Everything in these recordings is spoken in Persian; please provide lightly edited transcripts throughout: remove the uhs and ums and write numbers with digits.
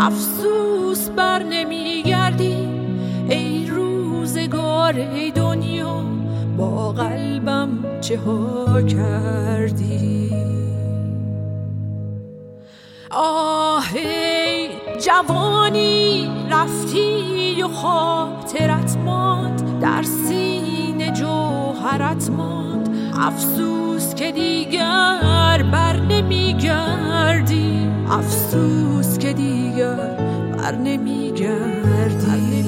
افسوس بر نمیگردی ای روزگار ای دنیا، با قلبم چه ها کردی. آه ای جوانی رفتی و خاطرت ماند، در سینه جوهرت ماند. افسوس که دیگر بر نمیگردی، افسوس که دیگر بر نمیگردی.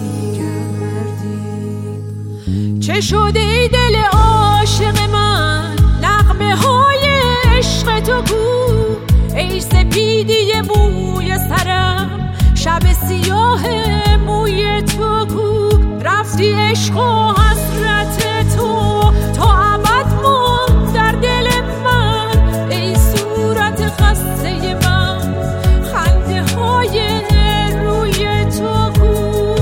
چه شده ای دل عاشق من، نغمه های عشق تو گو. ای سپیدی موی سرم، شب سیاه موی تو کو. رفتی عشق و حسرت تو تا ابد موند در دل من. ای صورت خسته من، خنده های روی تو کو.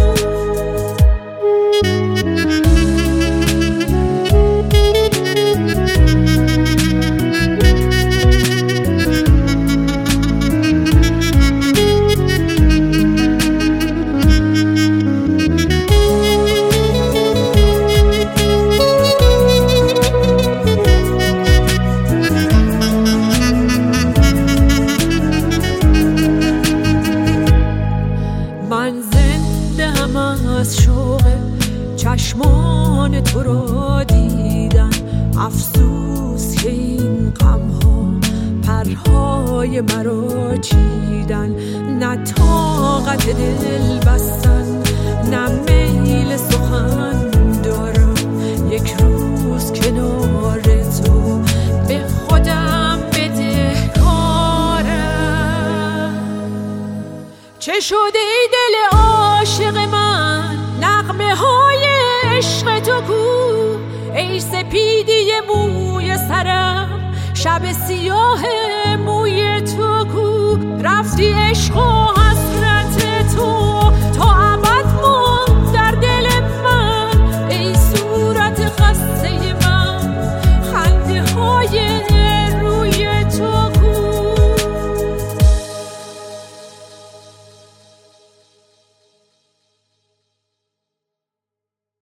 من زنده هم از شوق چشمان تو را دیدن. افسوس که این غمها پرهای مرا چیدن. نه طاقت دل بستن، نه میل سخن دارم. یک روز کنار تو به خودم بدهکارم. چه شده ای دل عاشق من، نغمه های عشق تو کو. ای سپیدی موی سرم، شب سیاه موی تو کو. رفتی عشق و